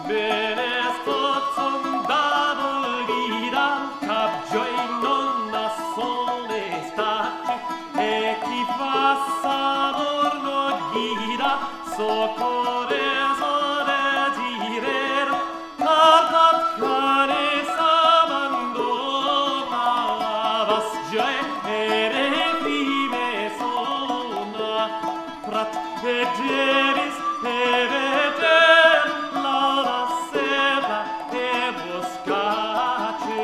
bene sto zum vida capgioi non sono stati e chi fa savorno ghida socorre sore girer tartat cane s'abbandona vas gioi ere prime sona prat vegeris e veder la sera e boscace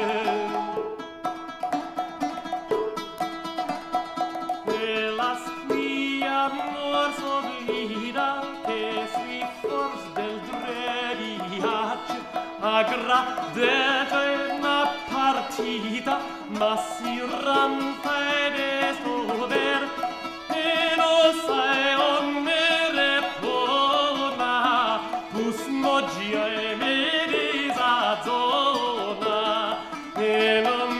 las qui amor sovrida che sui forse del drediace aggradete una partita ma si rampa ed estover e non sai on me repona pus moggia e me disazona e non